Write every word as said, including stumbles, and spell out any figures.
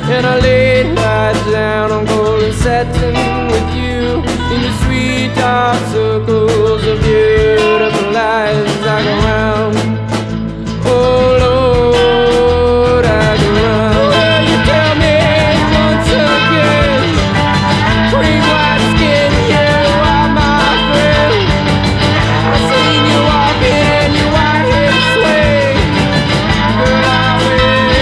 and I laid right down on golden satin.